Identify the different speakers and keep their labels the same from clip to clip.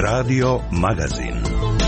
Speaker 1: Radio Magazin.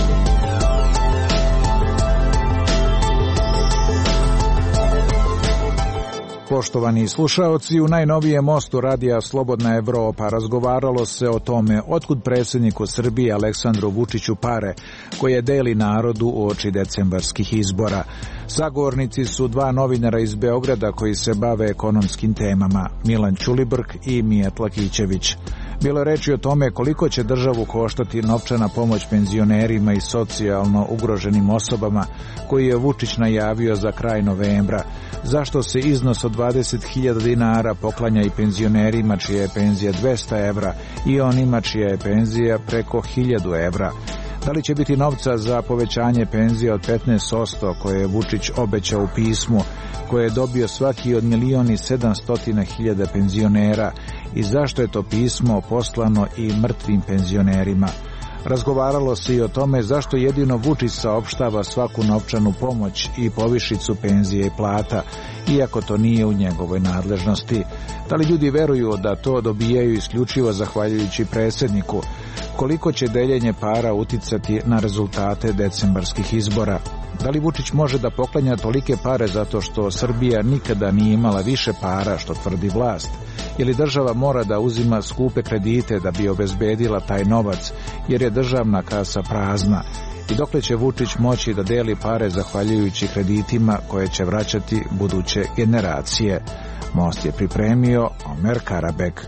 Speaker 2: Poštovani slušaoci, u najnovijem mostu radija Slobodna Evropa razgovaralo se o tome otkud predsjedniku Srbije Aleksandru Vučiću pare koje deli narodu uoči decembarskih izbora. Sagovornici su dva novinara iz Beograda koji se bave ekonomskim temama, Milan Ćulibrk i Mijat Lakićević. Bilo je reči o tome koliko će državu koštati novčana pomoć penzionerima i socijalno ugroženim osobama koji je Vučić najavio za kraj novembra. Zašto se iznos od 20.000 dinara poklanja i penzionerima čija je penzija 200 evra i onima čija je penzija preko 1000 evra? Da li će biti novca za povećanje penzija od 15% koje je Vučić obećao u pismu koje je dobio svaki od 1.700.000 penzionera i zašto je to pismo poslano i mrtvim penzionerima? Razgovaralo se i o tome zašto jedino Vučić saopštava svaku novčanu pomoć i povišicu penzije i plata, iako to nije u njegovoj nadležnosti. Da li ljudi veruju da to dobijaju isključivo zahvaljujući predsjedniku? Koliko će deljenje para uticati na rezultate decembarskih izbora? Da li Vučić može da poklanja tolike pare zato što Srbija nikada nije imala više para, što tvrdi vlast? Ili država mora da uzima skupe kredite da bi obezbedila taj novac, jer je državna kasa prazna? I dokle će Vučić moći da deli pare zahvaljujući kreditima koje će vraćati buduće generacije? Most je pripremio Omer Karabek.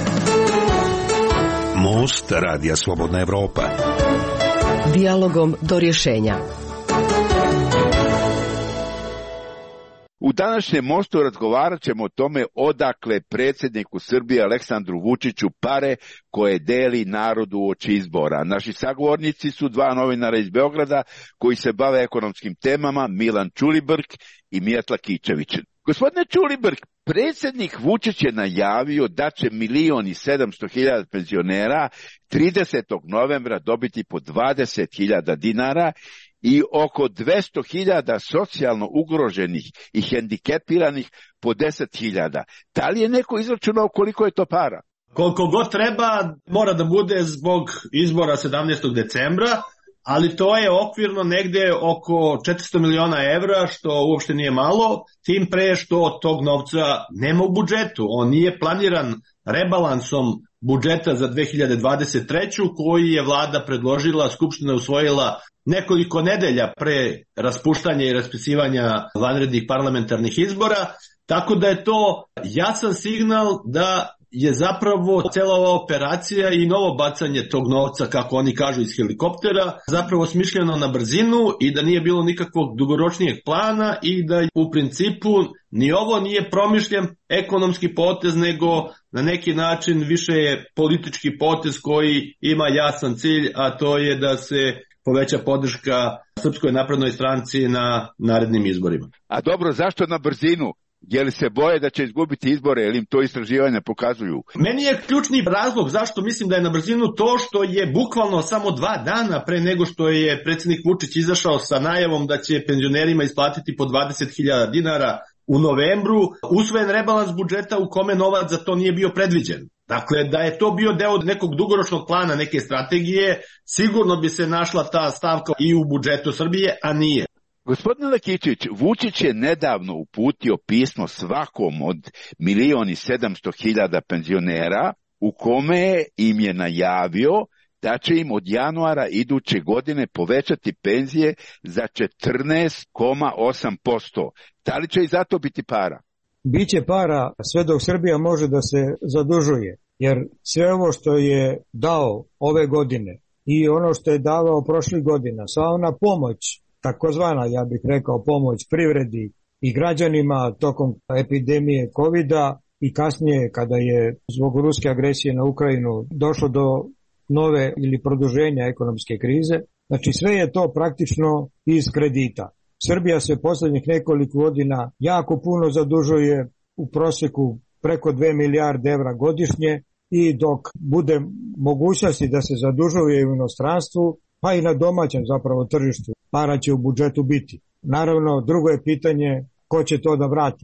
Speaker 1: Most radija Slobodna Evropa.
Speaker 3: Dijalogom do rješenja.
Speaker 4: U današnjem mostu razgovarat ćemo o tome odakle predsjedniku Srbije Aleksandru Vučiću pare koje deli narodu uoči izbora. Naši sagovornici su dva novinara iz Beograda koji se bave ekonomskim temama, Milan Ćulibrk i Mijat Lakićević. Gospodine Ćulibrk, predsjednik Vučić je najavio da će 1.700.000 penzionera 30. novembra dobiti po 20.000 dinara i oko 200.000 socijalno ugroženih i hendikepiranih po 10.000. Da li je neko izračunao koliko je to para?
Speaker 5: Koliko god treba, mora da bude zbog izbora 17. decembra, ali to je okvirno negde oko 400 miliona evra, što uopšte nije malo, tim pre što tog novca nema u budžetu. On nije planiran rebalansom budžeta za 2023. koji je vlada predložila, Skupština usvojila nekoliko nedelja pre raspuštanja i raspisivanja vanrednih parlamentarnih izbora, tako da je to jasan signal da je zapravo cela ova operacija i novo bacanje tog novca, kako oni kažu, iz helikoptera, zapravo smišljeno na brzinu i da nije bilo nikakvog dugoročnijeg plana i da u principu ni ovo nije promišljen ekonomski potez, nego na neki način više je politički potez koji ima jasan cilj, a to je da se poveća podrška Srpskoj naprednoj stranci na narednim izborima.
Speaker 4: A dobro, zašto na brzinu? Je li se boje da će izgubiti izbore, ili im to istraživanja pokazuju?
Speaker 5: Meni je ključni razlog zašto mislim da je na brzinu to što je bukvalno samo 2 dana pre nego što je predsjednik Vučić izašao sa najavom da će penzionerima isplatiti po 20.000 dinara u novembru, usvojen rebalans budžeta u kome novac za to nije bio predviđen. Dakle, da je to bio deo nekog dugoročnog plana, neke strategije, sigurno bi se našla ta stavka i u budžetu Srbije, a nije.
Speaker 4: Gospodine Lakićević, Vučić je nedavno uputio pismo svakom od 1.700.000 penzionera u kome im je najavio da će im od januara iduće godine povećati penzije za 14,8%. Da li će i zato biti para?
Speaker 6: Biće para sve dok Srbija može da se zadužuje, jer sve ovo što je dao ove godine i ono što je davao prošlih godina, sva ona pomoć, takozvana, ja bih rekao, pomoć privredi i građanima tokom epidemije COVID-a i kasnije kada je zbog ruske agresije na Ukrajinu došlo do nove ili produženja ekonomske krize. Znači sve je to praktično iz kredita. Srbija se posljednjih nekoliko godina jako puno zadužuje, u prosjeku preko 2 milijarde evra godišnje, i dok bude mogućnosti da se zadužuje u inostranstvu, pa i na domaćem zapravo tržištu, para će u budžetu biti. Naravno, drugo je pitanje ko će to da vrati.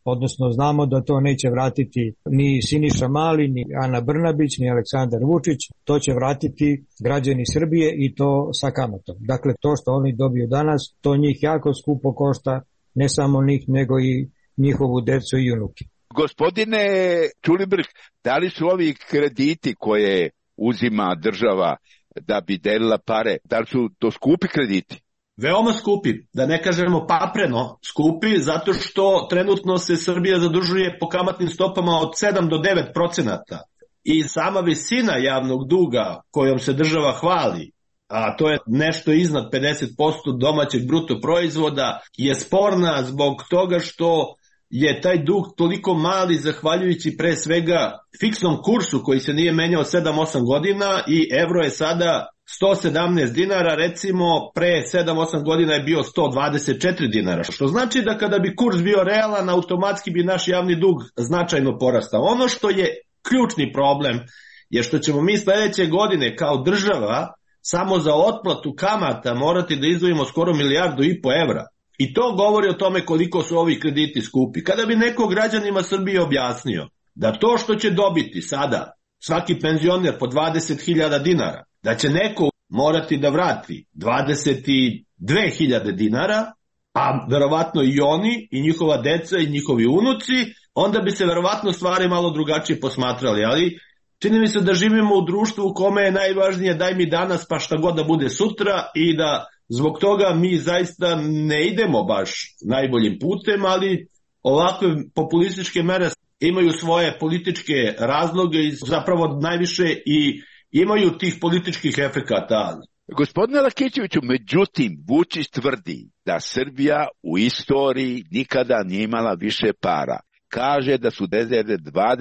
Speaker 6: odnosno znamo da to neće vratiti ni Siniša Mali, ni Ana Brnabić, ni Aleksandar Vučić, to će vratiti građani Srbije i to sa kamatom. Dakle, to što oni dobiju danas, to njih jako skupo košta, ne samo njih, nego i njihovu decu i unuke.
Speaker 4: Gospodine Ćulibrk, da li su ovi krediti koje uzima država da bi delila pare, da li su to skupi krediti?
Speaker 5: Veoma skupi, da ne kažemo papreno skupi, zato što trenutno se Srbija zadužuje po kamatnim stopama od 7 do 9%. I sama visina javnog duga kojom se država hvali, a to je nešto iznad 50% domaćeg bruto proizvoda, je sporna zbog toga što je taj dug toliko mali zahvaljujući pre svega fiksnom kursu koji se nije menjao 7-8 godina i evro je sada 117 dinara, recimo pre 7-8 godina je bio 124 dinara, što znači da kada bi kurs bio realan, automatski bi naš javni dug značajno porastao. Ono što je ključni problem je što ćemo mi sledeće godine kao država samo za otplatu kamata morati da izdvojimo skoro 1,5 milijardu evra. I to govori o tome koliko su ovi krediti skupi. Kada bi neko građanima Srbije objasnio da to što će dobiti sada svaki penzioner po 20.000 dinara, da će neko morati da vrati 22.000 dinara, a verovatno i oni, i njihova deca, i njihovi unuci, onda bi se verovatno stvari malo drugačije posmatrali. Ali čini mi se da živimo u društvu u kome je najvažnije daj mi danas pa šta god da bude sutra i da zbog toga mi zaista ne idemo baš najboljim putem, ali ovakve populističke mere imaju svoje političke razloge i zapravo najviše i imaju tih političkih efekata.
Speaker 4: Gospodine Lakićeviću, međutim, Vučić tvrdi da Srbija u istoriji nikada nije imala više para. Kaže da su rezerve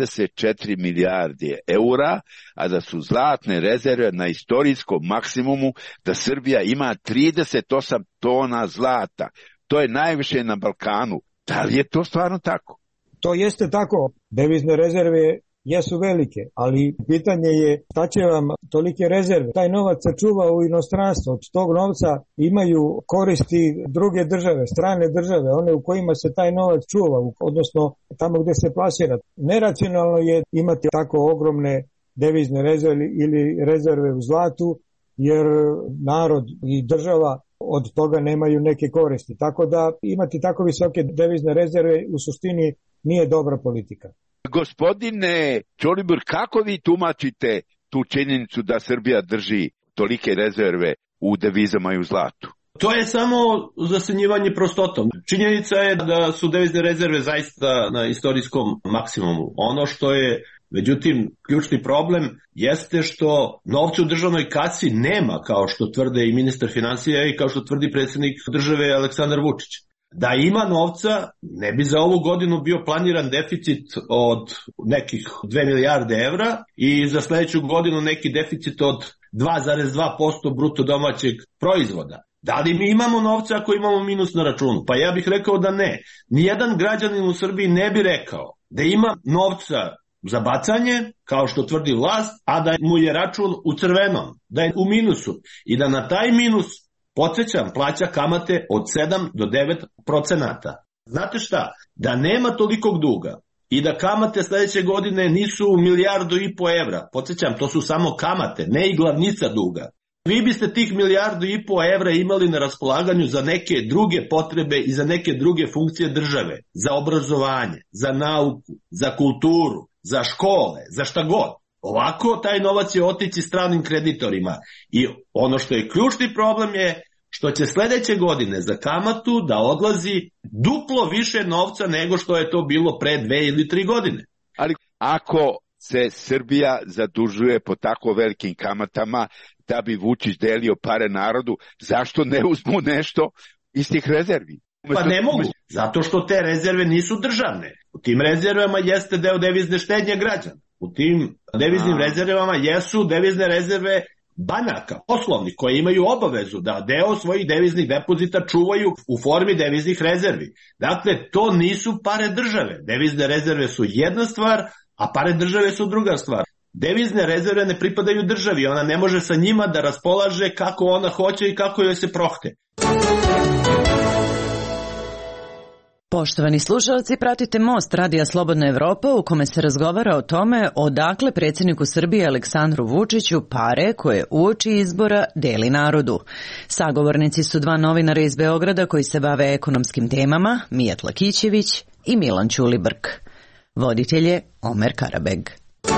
Speaker 4: 24 milijarde eura, a da su zlatne rezerve na istorijskom maksimumu, da Srbija ima 38 tona zlata. To je najviše na Balkanu. Da li je to stvarno tako?
Speaker 6: To jeste tako. Devizne rezerve jesu velike, ali pitanje je šta će vam tolike rezerve. Taj novac se čuva u inostranstvu, od tog novca imaju koristi druge države, strane države, one u kojima se taj novac čuva, odnosno tamo gde se plasira. Neracionalno je imati tako ogromne devizne rezerve ili rezerve u zlatu, jer narod i država od toga nemaju neke koristi. Tako da imati tako visoke devizne rezerve u suštini nije dobra politika.
Speaker 4: Gospodine Ćolibur, kako vi tumačite tu činjenicu da Srbija drži tolike rezerve u devizama i u zlatu?
Speaker 5: To je samo zasenjivanje prostotom. Činjenica je da su devizne rezerve zaista na istorijskom maksimumu. Ono što je, međutim, ključni problem jeste što novca u državnoj kasi nema, kao što tvrde i ministar finansija i kao što tvrdi predsjednik države Aleksandar Vučić. Da ima novca, ne bi za ovu godinu bio planiran deficit od nekih 2 milijarde evra i za sledeću godinu neki deficit od 2,2% bruto domaćeg proizvoda. Da li mi imamo novca ako imamo minus na računu? Pa ja bih rekao da ne. Nijedan građanin u Srbiji ne bi rekao da ima novca za bacanje, kao što tvrdi vlast, a da mu je račun u crvenom, da je u minusu i da na taj minus, podsjećam, plaća kamate od 7 do 9%. Znate šta? Da nema tolikog duga i da kamate sledeće godine nisu 1,5 milijardu evra, podsjećam, to su samo kamate, ne i glavnica duga. Vi biste tih 1,5 milijardu evra imali na raspolaganju za neke druge potrebe i za neke druge funkcije države, za obrazovanje, za nauku, za kulturu, za škole, za šta god. Ovako taj novac je otići stranim kreditorima i ono što je ključni problem je što će sledeće godine za kamatu da odlazi duplo više novca nego što je to bilo pre 2 ili 3 godine.
Speaker 4: Ali ako se Srbija zadužuje po tako velikim kamatama da bi Vučić delio pare narodu, zašto ne uzmu nešto iz tih rezervi?
Speaker 5: Pa ne mogu, zato što te rezerve nisu državne. U tim rezervama jeste deo devizne štednje građana. U tim deviznim rezervama jesu devizne rezerve banaka, poslovnih, koje imaju obavezu da deo svojih deviznih depozita čuvaju u formi deviznih rezervi. Dakle, to nisu pare države. Devizne rezerve su jedna stvar, a pare države su druga stvar. Devizne rezerve ne pripadaju državi, ona ne može sa njima da raspolaže kako ona hoće i kako joj se prohte.
Speaker 7: Poštovani slušalci, pratite Most Radija Slobodna Evropa u kome se razgovara o tome odakle predsjedniku Srbije Aleksandru Vučiću pare koje uoči izbora deli narodu. Sagovornici su dva novinara iz Beograda koji se bave ekonomskim temama, Mijat Lakićević i Milan Ćulibrk. Voditelj je Omer Karabeg.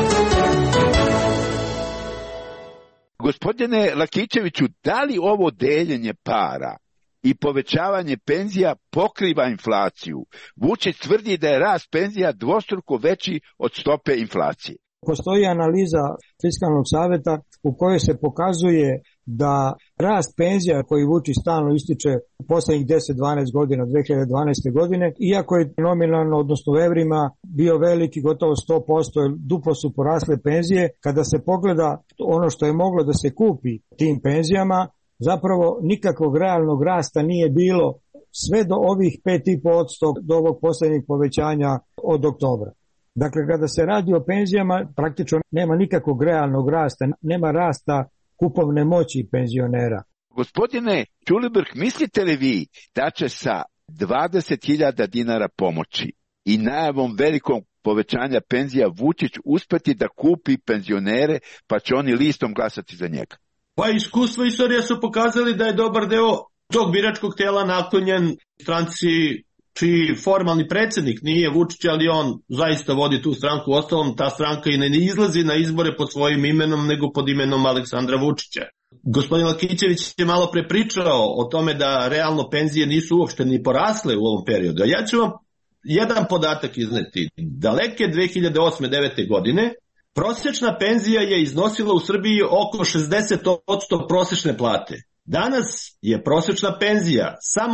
Speaker 4: Gospodine Lakićeviću, da li ovo deljenje para i povećavanje penzija pokriva inflaciju? Vučić tvrdi da je rast penzija dvostruko veći od stope inflacije.
Speaker 6: Postoji analiza Fiskalnog saveta u kojoj se pokazuje da rast penzija koji Vučić stalno ističe u poslednjih 10-12 godina, 2012. godine, iako je nominalno, odnosno u evrima, bio veliki, gotovo 100%, duplo su porasle penzije, kada se pogleda ono što je moglo da se kupi tim penzijama, zapravo nikakvog realnog rasta nije bilo sve do ovih 5,5% do ovog poslednjeg povećanja od oktobra. Dakle, kada se radi o penzijama, praktično nema nikakvog realnog rasta, nema rasta kupovne moći penzionera.
Speaker 4: Gospodine Ćulibrk, mislite li vi da će sa 20.000 dinara pomoći i najavom velikom povećanja penzija Vučić uspeti da kupi penzionere, pa će oni listom glasati za njega?
Speaker 5: Pa iskustvo i istorija su pokazali da je dobar deo tog biračkog tela naklonjen stranci čiji formalni predsjednik nije Vučić, ali on zaista vodi tu stranku. Ostalom, ta stranka i ne izlazi na izbore pod svojim imenom, nego pod imenom Aleksandra Vučića. Gospodin Lakićević je malo pre pričao o tome da realno penzije nisu uopšte ni porasle u ovom periodu. A ja ću vam jedan podatak izneti. Daleke 2008-2009. godine prosječna penzija je iznosila u Srbiji oko 60% prosječne plate. Danas je prosječna penzija samo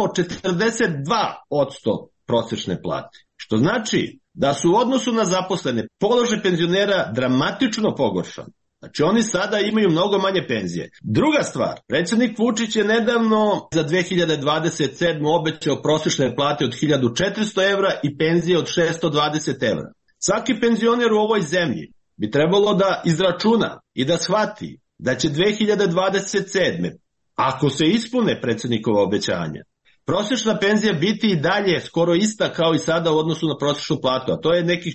Speaker 5: 42% prosječne plate. Što znači da su u odnosu na zaposlene položaj penzionera dramatično pogoršan. Znači oni sada imaju mnogo manje penzije. Druga stvar, predsjednik Vučić je nedavno za 2027. obećao prosječne plate od 1400 evra i penzije od 620 evra. Svaki penzioner u ovoj zemlji bi trebalo da izračuna i da shvati da će 2027. ako se ispune predsjednikova obećanja, prosječna penzija biti i dalje skoro ista kao i sada u odnosu na prosječnu platu, a to je nekih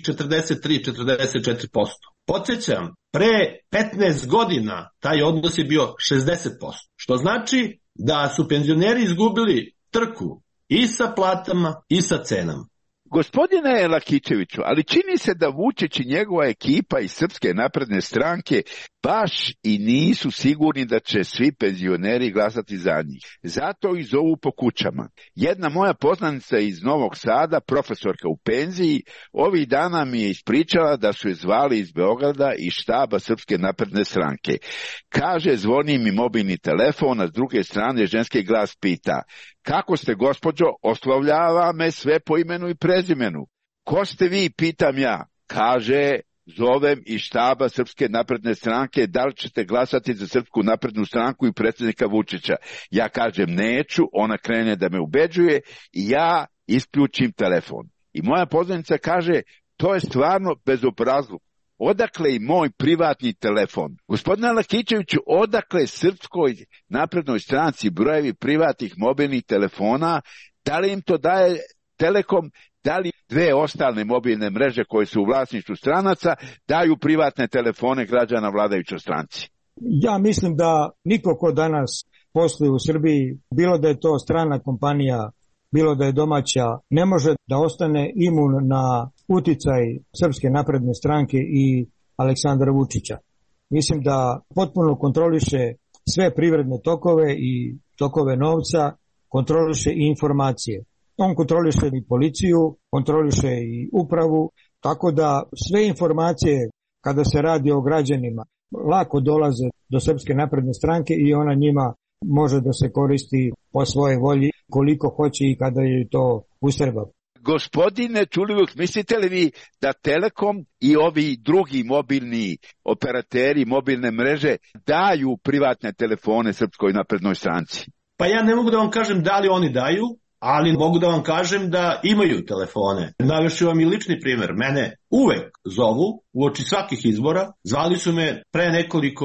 Speaker 5: 43-44%. Podsjećam, pre 15 godina taj odnos je bio 60%, što znači da su penzioneri izgubili trku i sa platama i sa cenama.
Speaker 4: Gospodine Lakićeviću, ali čini se da Vučić i njegova ekipa iz Srpske napredne stranke baš i nisu sigurni da će svi penzioneri glasati za njih. Zato ih zovu po kućama. Jedna moja poznanica iz Novog Sada, profesorka u penziji, ovih dana mi je ispričala da su je zvali iz Beograda i štaba Srpske napredne stranke. Kaže, zvoni mi mobilni telefon, a s druge strane ženski glas pita: kako ste, gospođo? Oslovljava me sve po imenu i prezimenu. Ko ste vi, pitam ja. Kaže, zovem iz štaba Srpske napredne stranke, da li ćete glasati za Srpsku naprednu stranku i predsjednika Vučića? Ja kažem neću, ona krene da me ubeđuje i ja isključim telefon. I moja poznanica kaže, to je stvarno bezobrazluk. Odakle i moj privatni telefon? Gospodine Lakićeviću, odakle Srpskoj naprednoj stranci brojevi privatnih mobilnih telefona? Da li im to daje Telekom? Da li dve ostale mobilne mreže koje su u vlasništvu stranaca daju privatne telefone građana vladajućoj stranci?
Speaker 6: Ja mislim da niko ko danas posluje u Srbiji, bilo da je to strana kompanija, bilo da je domaća, ne može da ostane imun na uticaj Srpske napredne stranke i Aleksandra Vučića. Mislim da potpuno kontroliše sve privredne tokove i tokove novca, kontroliše i informacije. On kontroliše i policiju, kontroliše i upravu, tako da sve informacije kada se radi o građanima lako dolaze do Srpske napredne stranke i ona njima može da se koristi po svojoj volji koliko hoće i kada je to ustreba.
Speaker 4: Gospodine Ćulibrk, mislite li vi da Telekom i ovi drugi mobilni operateri, mobilne mreže daju privatne telefone Srpskoj naprednoj stranci?
Speaker 5: Pa ja ne mogu da vam kažem da li oni daju, ali mogu da vam kažem da imaju telefone. Navešću vam i lični primjer. Mene uvek zovu uoči svakih izbora. Zvali su me pre nekoliko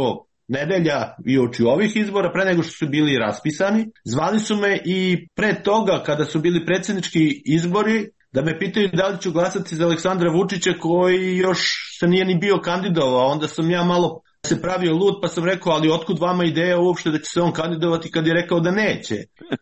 Speaker 5: nedelja i uoči ovih izbora, pre nego što su bili raspisani. Zvali su me i pre toga, kada su bili predsjednički izbori, da me pitaju da li ću glasati za Aleksandra Vučića koji još se nije ni bio kandidovao. Onda sam ja malo se pravio lud, pa sam rekao, ali otkud vama ideja uopšte da će se on kandidovati kad je rekao da neće?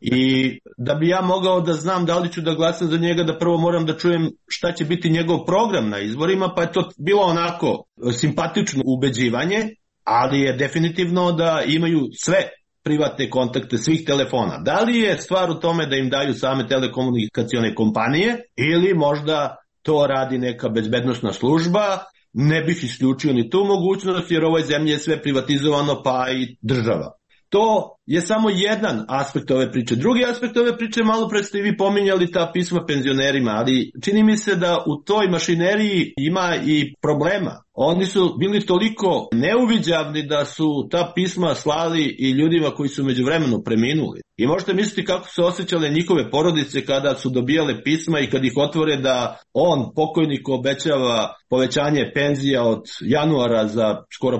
Speaker 5: I da bi ja mogao da znam da li ću da glasam za njega, da prvo moram da čujem šta će biti njegov program na izborima, pa je to bilo onako simpatično ubeđivanje, ali je definitivno da imaju sve privatne kontakte svih telefona. Da li je stvar u tome da im daju same telekomunikacione kompanije ili možda to radi neka bezbednosna služba? Ne bih isključio ni tu mogućnost, jer u ovoj zemlji je sve privatizovano, pa i država. To je samo jedan aspekt ove priče. Drugi aspekt ove priče, malo pre ste i vi pominjali ta pisma penzionerima, ali čini mi se da u toj mašineriji ima i problema. Oni su bili toliko neuviđavni da su ta pisma slali i ljudima koji su međuvremenu preminuli. I možete misliti kako su osjećale njihove porodice kada su dobijale pisma i kad ih otvore da on, pokojnik, obećava povećanje penzija od januara za skoro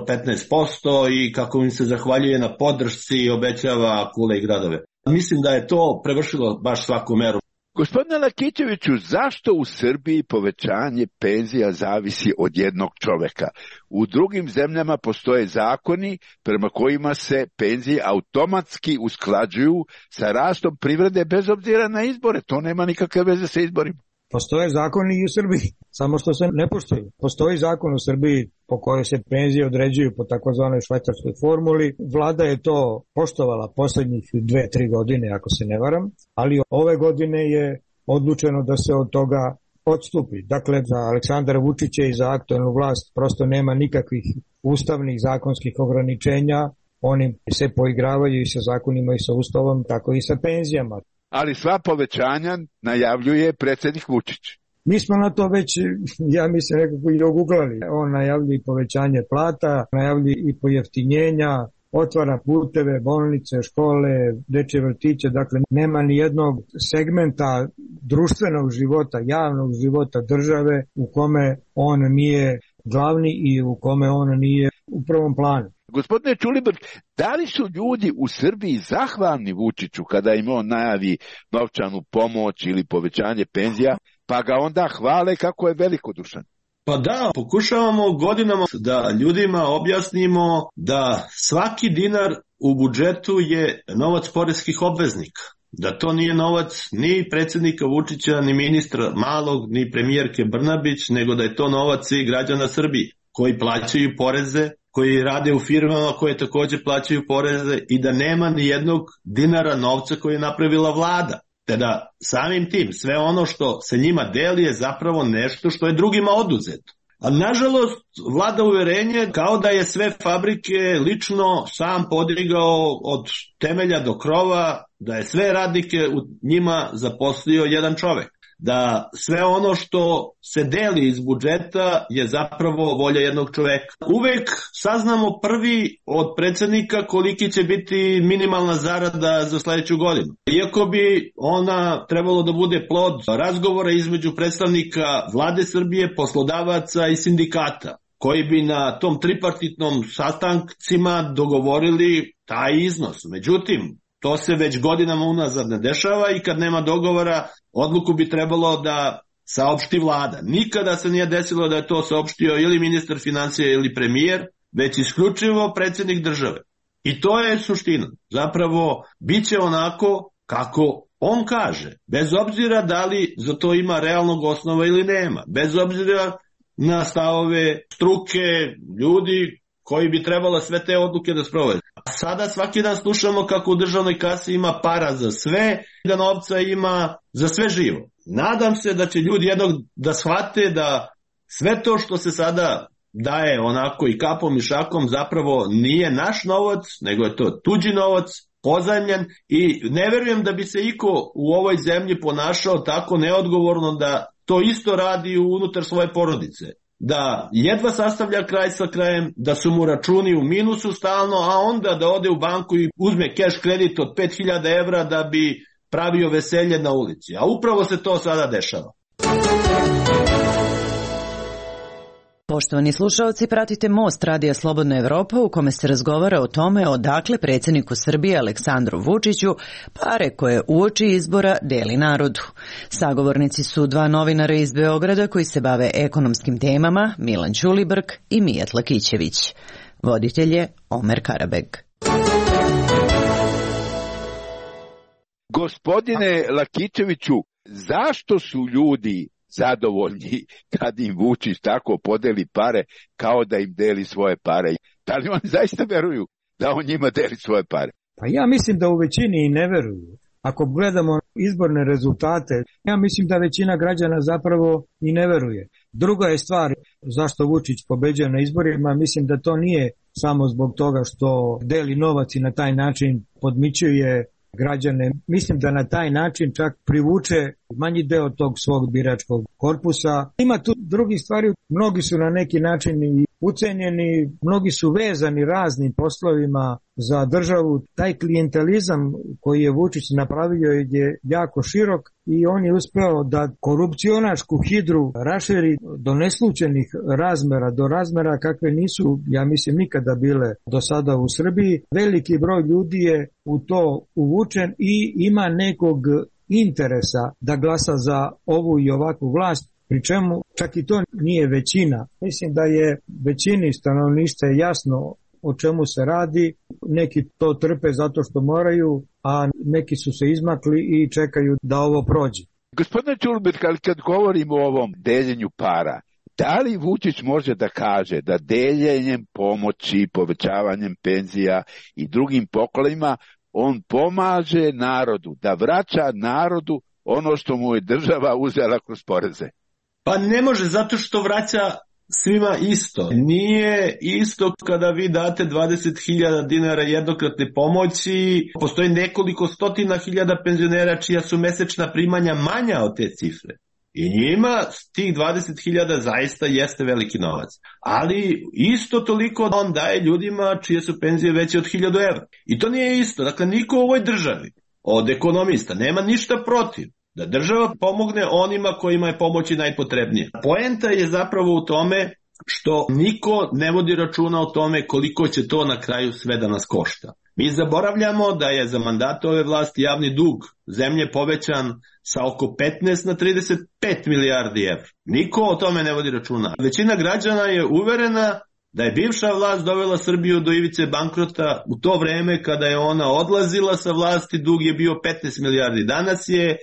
Speaker 5: 15% i kako im se zahvaljuje na podršci i obećava kule i gradove. Mislim da je to prevršilo baš svaku meru.
Speaker 4: Gospodine Lakićeviću, zašto u Srbiji povećanje penzija zavisi od jednog čoveka? U drugim zemljama postoje zakoni prema kojima se penzije automatski usklađuju sa rastom privrede bez obzira na izbore. To nema nikakve veze sa izborima.
Speaker 6: Postoje zakoni i u Srbiji, samo što se ne poštuju. Postoji zakon u Srbiji po kojoj se penzije određuju po takozvanoj švajcarskoj formuli. Vlada je to poštovala poslednjih 2-3 godine, ako se ne varam, ali ove godine je odlučeno da se od toga odstupi. Dakle, za Aleksandra Vučića i za aktuelnu vlast prosto nema nikakvih ustavnih zakonskih ograničenja. Oni se poigravaju i sa zakonima i sa ustavom, tako i sa penzijama.
Speaker 4: Ali sva povećanja najavljuje predsjednik Vučić.
Speaker 6: Mi smo na to već, ja mislim, nekako i oguglali. On najavljuje povećanje plata, najavljuje i pojeftinjenja, otvara puteve, bolnice, škole, dečje vrtiće. Dakle, nema ni jednog segmenta društvenog života, javnog života države u kome on nije glavni i u kome on nije u prvom planu.
Speaker 4: Gospodine Ćulibrk, da li su ljudi u Srbiji zahvalni Vučiću kada im on najavi novčanu pomoć ili povećanje penzija, pa ga onda hvale kako je velikodušan?
Speaker 5: Pa da, pokušavamo godinama da ljudima objasnimo da svaki dinar u budžetu je novac poreskih obveznika. Da to nije novac ni predsjednika Vučića, ni ministra Malog, ni premijerke Brnabić, nego da je to novac i građana Srbije koji plaćaju poreze, koji rade u firmama koje takođe plaćaju poreze i da nema ni jednog dinara novca koji je napravila vlada. Te da samim tim sve ono što se njima deli je zapravo nešto što je drugima oduzeto. A nažalost vlada uverenje kao da je sve fabrike lično sam podigao od temelja do krova, da je sve radnike u njima zaposlio jedan čovek. Da sve ono što se deli iz budžeta je zapravo volja jednog čoveka. Uvek saznamo prvi od predsjednika koliki će biti minimalna zarada za sledeću godinu. Iako bi ona trebalo da bude plod razgovora između predstavnika vlade Srbije, poslodavaca i sindikata, koji bi na tom tripartitnom sastancima dogovorili taj iznos. Međutim, to se već godinama unazad ne dešava i kad nema dogovora, odluku bi trebalo da saopšti vlada. Nikada se nije desilo da je to saopštio ili ministar financija ili premijer, već isključivo predsjednik države. I to je suština. Zapravo, bit će onako kako on kaže, bez obzira da li za to ima realnog osnova ili nema, bez obzira na stavove struke, ljudi koji bi trebalo sve te odluke da sprovede. A sada svaki dan slušamo kako u državnoj kasi ima para za sve, da novca ima za sve živo. Nadam se da će ljudi jednog da shvate da sve to što se sada daje onako i kapom i šakom zapravo nije naš novac, nego je to tuđi novac, pozajmljen, i ne verujem da bi se iko u ovoj zemlji ponašao tako neodgovorno da to isto radi unutar svoje porodice. Da jedva sastavlja kraj sa krajem, da su mu računi u minusu stalno, a onda da ode u banku i uzme keš kredit od 5000 evra da bi pravio veselje na ulici. A upravo se to sada dešava.
Speaker 7: Poštovani slušaoci, pratite Most Radija Slobodna Evropa u kome se razgovara o tome odakle predsjedniku Srbije Aleksandru Vučiću pare koje uoči izbora deli narodu. Sagovornici su dva novinara iz Beograda koji se bave ekonomskim temama, Milan Ćulibrk i Mijat Lakićević. Voditelj je Omer Karabeg.
Speaker 4: Gospodine Lakićeviću, zašto su ljudi zadovoljni kad im Vučić tako podeli pare kao da im deli svoje pare? Da li oni zaista veruju da on njima deli svoje pare?
Speaker 6: Pa ja mislim da u većini i ne veruju. Ako gledamo izborne rezultate, ja mislim da većina građana zapravo i ne veruje. Druga je stvar zašto Vučić pobeđuje na izborima, mislim da to nije samo zbog toga što deli novac i na taj način podmićuje građane. Mislim da na taj način čak privuče manji deo tog svog biračkog korpusa. Ima tu drugih stvari, mnogi su na neki način i ucenjeni, mnogi su vezani raznim poslovima za državu. Taj klijentelizam koji je Vučić napravio je jako širok i on je uspeo da korupcionašku hidru raširi do neslučenih razmera, do razmera kakve nisu, ja mislim, nikada bile do sada u Srbiji. Veliki broj ljudi je u to uvučen i ima nekog interesa da glasa za ovu i ovakvu vlast, pri čemu čak i to nije većina. Mislim da je većini stanovništva jasno o čemu se radi, neki to trpe zato što moraju, a neki su se izmakli i čekaju da ovo prođe.
Speaker 4: Gospodine Ćulibrk, kad govorimo o ovom deljenju para, da li Vučić može da kaže da deljenjem pomoći, povećavanjem penzija i drugim poklonima on pomaže narodu, da vraća narodu ono što mu je država uzela kroz poreze?
Speaker 5: Pa ne može, zato što vraća svima isto. Nije isto kada vi date 20.000 dinara jednokratne pomoći. Postoji nekoliko stotina hiljada penzionera čija su mesečna primanja manja od te cifre. I njima tih 20.000 zaista jeste veliki novac. Ali isto toliko on daje ljudima čije su penzije veće od 1.000 evra. I to nije isto. Dakle, niko u ovoj državi od ekonomista nema ništa protiv da država pomogne onima kojima je pomoći najpotrebnije. Poenta je zapravo u tome što niko ne vodi računa o tome koliko će to na kraju sve da nas košta. Mi zaboravljamo da je za mandata ove vlasti javni dug zemlje povećan sa oko 15 na 35 milijardi evra. Niko o tome ne vodi računa. Većina građana je uverena da je bivša vlast dovela Srbiju do ivice bankrota. U to vreme kada je ona odlazila sa vlasti, dug je bio 15 milijardi. Danas je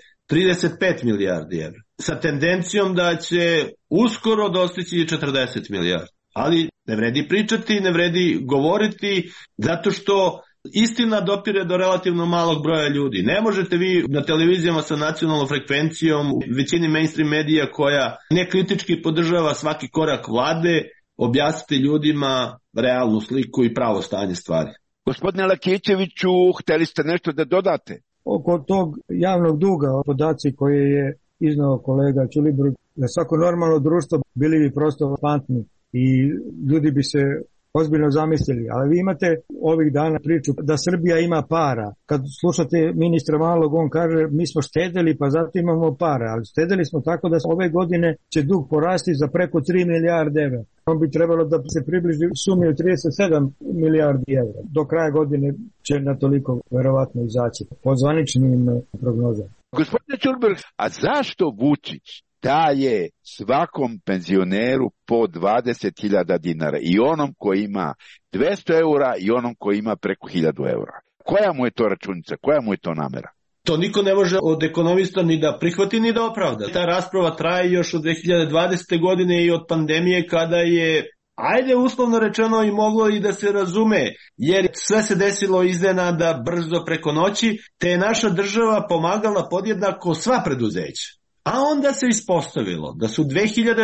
Speaker 5: 35 milijardi evra. Sa tendencijom da će uskoro dostići 40 milijardi. Ali ne vredi pričati, ne vredi govoriti, zato što istina dopire do relativno malog broja ljudi. Ne možete vi na televizijama sa nacionalnom frekvencijom, u većini mainstream medija koja nekritički podržava svaki korak vlade, objasniti ljudima realnu sliku i pravo stanje stvari.
Speaker 4: Gospodine Lakićeviću, hteli ste nešto da dodate?
Speaker 6: Oko tog javnog duga, podaci koje je iznao kolega Ćulibrk, da svako normalno društvo bili bi prosto fantni i ljudi bi se ozbiljno zamislili. Ali vi imate ovih dana priču da Srbija ima para. Kad slušate ministra Malog, on kaže mi smo štedeli pa zato imamo para, ali štedeli smo tako da ove godine će dug porasti za preko 3 milijarde evra. On bi trebalo da se približi sumi od 37 milijardi evra. Do kraja godine će na toliko verovatno izaći po zvaničnim prognozama.
Speaker 4: Gospodine Ćulibrk, a zašto Vučić daje svakom penzioneru po 20.000 dinara, i onom koji ima 200 eura i onom koji ima preko 1.000 eura? Koja mu je to računica, koja mu je to namera?
Speaker 5: To niko ne može od ekonomista ni da prihvati ni da opravda. Ta rasprava traje još od 2020. godine i od pandemije kada je, ajde uslovno rečeno, i moglo i da se razume, jer sve se desilo iznenada brzo preko noći, te je naša država pomagala podjednako sva preduzeća. A onda se ispostavilo da su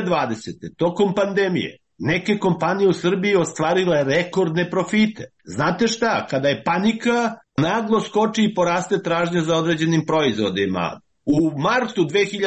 Speaker 5: 2020. tokom pandemije neke kompanije u Srbiji ostvarile rekordne profite. Znate šta, kada je panika, naglo skoči i poraste tražnja za određenim proizvodima. U martu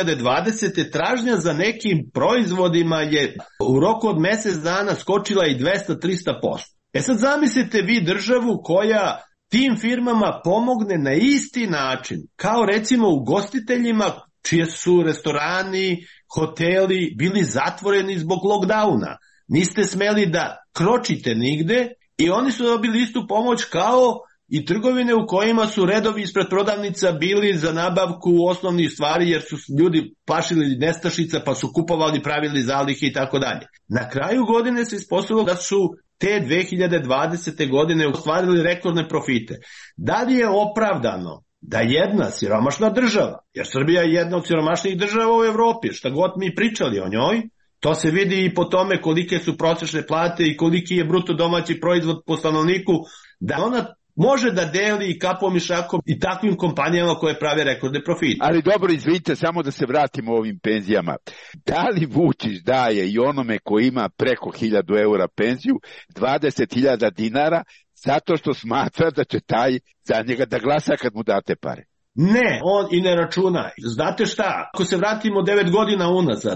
Speaker 5: 2020. tražnja za nekim proizvodima je u roku od mjesec dana skočila i 200-300%. Sad zamislite vi državu koja tim firmama pomogne na isti način, kao recimo ugostiteljima čije su restorani, hoteli bili zatvoreni zbog lockdowna. niste smeli da kročite nigde i oni su dobili istu pomoć kao i trgovine u kojima su redovi ispred prodavnica bili za nabavku osnovnih stvari jer su ljudi plašili nestašica pa su kupovali, pravili zalihe i tako dalje. Na kraju godine se ispostavilo da su te 2020. godine ostvarili rekordne profite. Da li je opravdano da jedna siromašna država, jer Srbija je jedna od siromašnijih država u Evropi, šta god mi pričali o njoj, to se vidi i po tome kolike su prosečne plate i koliki je bruto domaći proizvod po stanovniku, da ona može da deli kapom i šakom i takvim kompanijama koje prave rekordne profite.
Speaker 4: Ali dobro, izvinite, samo da se vratimo ovim penzijama. Da li Vučić daje i onome koji ima preko 1000 eura penziju 20.000 dinara zato što smatra da će taj za njega da glasa kad mu date pare?
Speaker 5: Ne, on i ne računa. Znate šta, ako se vratimo 9 godina unazad,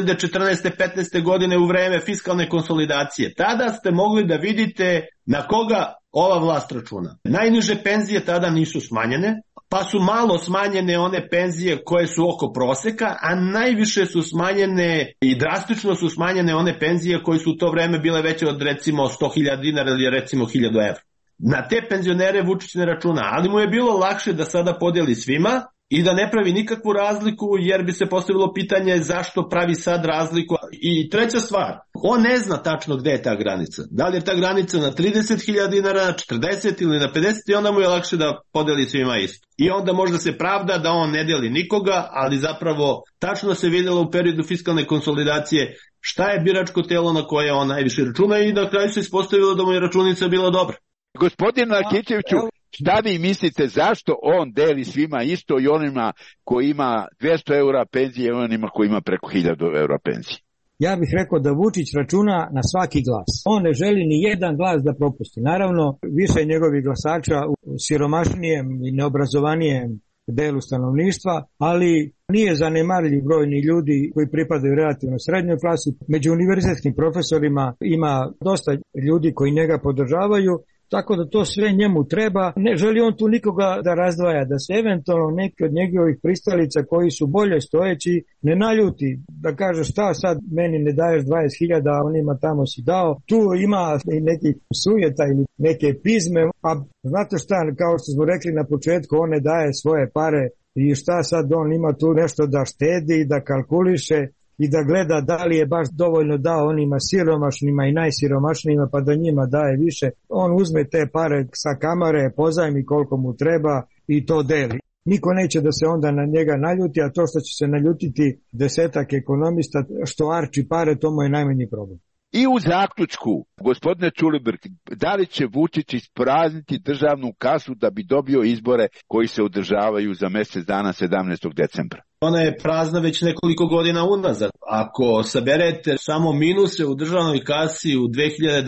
Speaker 5: 2014-15 godine u vreme fiskalne konsolidacije, tada ste mogli da vidite na koga ova vlast računa. Najniže penzije tada nisu smanjene, pa su malo smanjene one penzije koje su oko proseka, a najviše su smanjene i drastično su smanjene one penzije koje su u to vreme bile veće od recimo 100.000 dinara ili recimo 1000 evra. Na te penzionere Vučić ne računa, ali mu je bilo lakše da sada podeli svima i da ne pravi nikakvu razliku, jer bi se postavilo pitanje zašto pravi sad razliku. I treća stvar, on ne zna tačno gde je ta granica. Da li je ta granica na 30.000 dinara, na 40 ili na 50 i onda mu je lakše da podeli svima isto. I onda možda se pravda da on ne deli nikoga, ali zapravo tačno se vidjelo u periodu fiskalne konsolidacije šta je biračko telo na koje on najviše računa i na kraju se ispostavilo da mu je računica bila dobra.
Speaker 4: Gospodin Lakićeviću, šta vi mislite, zašto on deli svima isto i onima koji ima 200 eura penzije i onima koji ima preko 1000 eura penzije?
Speaker 6: Ja bih rekao da Vučić računa na svaki glas. On ne želi ni jedan glas da propusti. Naravno, više njegovih glasača u siromašnijem i neobrazovanijem delu stanovništva, ali nije zanemarljiv brojni ljudi koji pripadaju relativno srednjoj klasi. Među univerzitetskim profesorima ima dosta ljudi koji njega podržavaju, tako da to sve njemu treba. Ne želi on tu nikoga da razdvaja, da se eventualno neki od njegovih pristalica koji su bolje stojeći ne naljuti, da kaže šta sad meni ne daješ 20.000, a onima tamo si dao. Tu ima i neki sujeta ili neke pizme, a znate šta, kao što smo rekli na početku, on ne daje svoje pare i šta sad on ima tu nešto da štedi, da kalkuliše i da gleda da li je baš dovoljno dao onima siromašnima i najsiromašnijima pa da njima daje više. On uzme te pare sa kamare, pozajmi koliko mu treba i to deli. Niko neće da se onda na njega naljuti, a to što će se naljutiti 10 ekonomista što arči pare, to mu je najmanji problem.
Speaker 4: I u zaključku, gospodine Ćulibrk, da li će Vučić isprazniti državnu kasu da bi dobio izbore koji se održavaju za mjesec dana 17. decembra?
Speaker 5: Ona je prazna već nekoliko godina unazad. Ako saberete samo minuse u državnoj kasi u 2020.,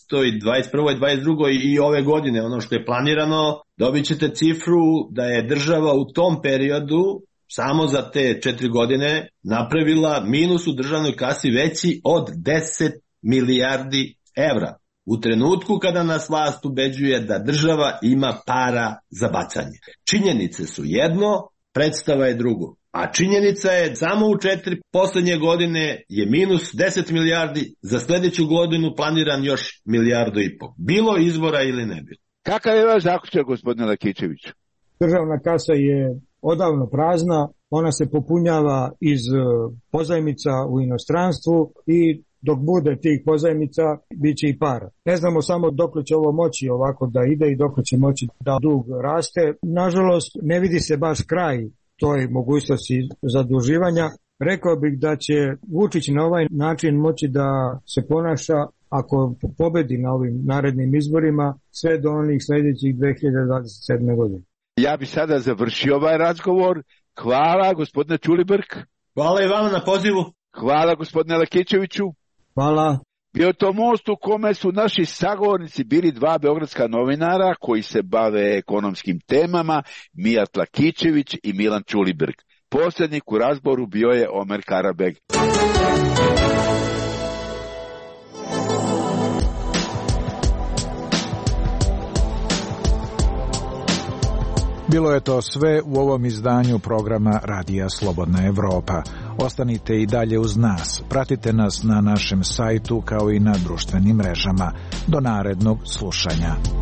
Speaker 5: 2021., 2022. i ove godine, ono što je planirano, dobit ćete cifru da je država u tom periodu samo za te 4 godine napravila minus u državnoj kasi veći od 10 milijardi evra. U trenutku kada nas vlast ubeđuje da država ima para za bacanje. Činjenice su jedno, predstava je drugo. A činjenica je samo u 4 poslednje godine je minus 10 milijardi, za sljedeću godinu planiran još 1,5 milijardu. Bilo izbora ili ne bilo.
Speaker 4: Kakav je vaš zaključak, gospodine Lakićeviću?
Speaker 6: Državna kasa je odavno prazna, ona se popunjava iz pozajmica u inostranstvu i dok bude tih pozajmica, bit će i para. Ne znamo samo dok će ovo moći ovako da ide i dok će moći da dug raste. Nažalost, ne vidi se baš kraj toj mogućnosti zaduživanja. Rekao bih da će Vučić na ovaj način moći da se ponaša ako pobedi na ovim narednim izborima sve do onih sljedećih 2027. godine.
Speaker 4: Ja bih sada završio ovaj razgovor. Hvala, gospodine Ćulibrk.
Speaker 5: Hvala i vama na pozivu.
Speaker 4: Hvala, gospodine Lakićeviću.
Speaker 6: Hvala.
Speaker 4: Bio to most u kome su naši sagovornici bili 2 beogradska novinara koji se bave ekonomskim temama, Mijat Lakićević i Milan Ćulibrk. Posrednik u razboru bio je Omer Karabeg.
Speaker 2: Bilo je to sve u ovom izdanju programa Radija Slobodna Evropa. Ostanite i dalje uz nas. Pratite nas na našem sajtu kao i na društvenim mrežama. Do narednog slušanja.